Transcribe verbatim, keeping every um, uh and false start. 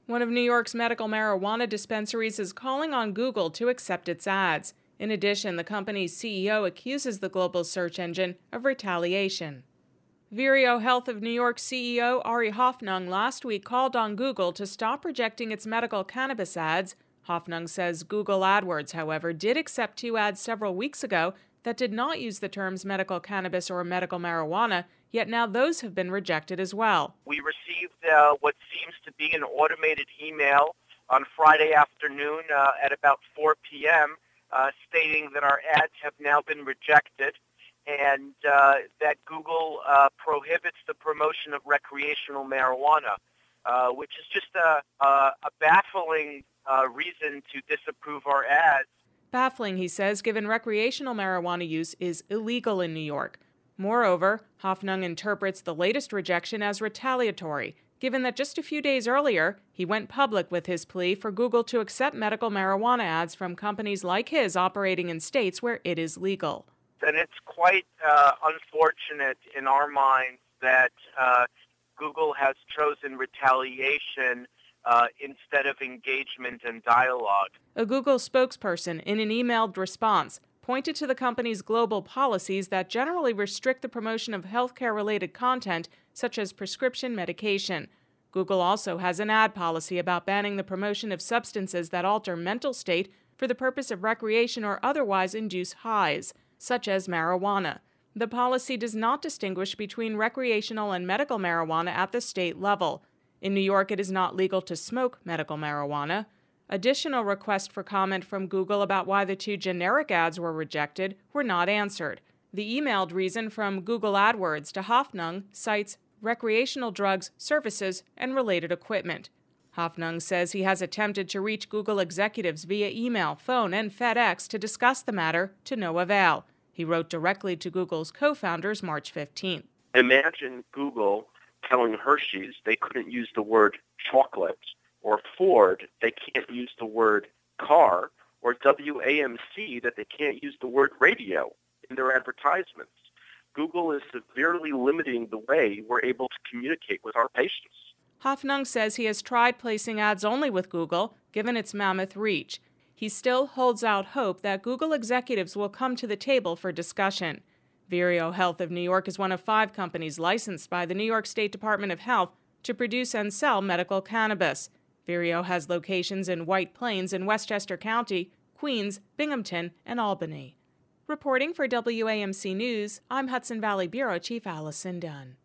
One of New York's medical marijuana dispensaries is calling on Google to accept its ads. In addition, the company's C E O accuses the global search engine of retaliation. Vireo Health of New York C E O Ari Hoffnung last week called on Google to stop rejecting its medical cannabis ads. Hoffnung says Google AdWords, however, did accept two ads several weeks ago that did not use the terms medical cannabis or medical marijuana, yet now those have been rejected as well. We received uh, what seems to be an automated email on Friday afternoon uh, at about four p.m. Uh, stating that our ads have now been rejected and uh, that Google uh, prohibits the promotion of recreational marijuana, uh, which is just a, a, a baffling uh, reason to disapprove our ads. Baffling, he says, given recreational marijuana use is illegal in New York. Moreover, Hoffnung interprets the latest rejection as retaliatory, given that just a few days earlier, he went public with his plea for Google to accept medical marijuana ads from companies like his operating in states where it is legal. And it's quite uh, unfortunate in our minds that uh, Google has chosen retaliation uh, instead of engagement and dialogue. A Google spokesperson, in an emailed response, pointed to the company's global policies that generally restrict the promotion of healthcare-related content, such as prescription medication. Google also has an ad policy about banning the promotion of substances that alter mental state for the purpose of recreation or otherwise induce highs, such as marijuana. The policy does not distinguish between recreational and medical marijuana at the state level. In New York, it is not legal to smoke medical marijuana. Additional requests for comment from Google about why the two generic ads were rejected were not answered. The emailed reason from Google AdWords to Hoffnung cites recreational drugs, services, and related equipment. Hoffnung says he has attempted to reach Google executives via email, phone, and FedEx to discuss the matter, to no avail. He wrote directly to Google's co-founders March fifteenth. Imagine Google telling Hershey's they couldn't use the word chocolate, or Ford they can't use the word car, or W A M C that they can't use the word radio in their advertisements. Google is severely limiting the way we're able to communicate with our patients. Hoffnung says he has tried placing ads only with Google, given its mammoth reach. He still holds out hope that Google executives will come to the table for discussion. Vireo Health of New York is one of five companies licensed by the New York State Department of Health to produce and sell medical cannabis. Vireo has locations in White Plains and Westchester County, Queens, Binghamton, and Albany. Reporting for W A M C News, I'm Hudson Valley Bureau Chief Allison Dunn.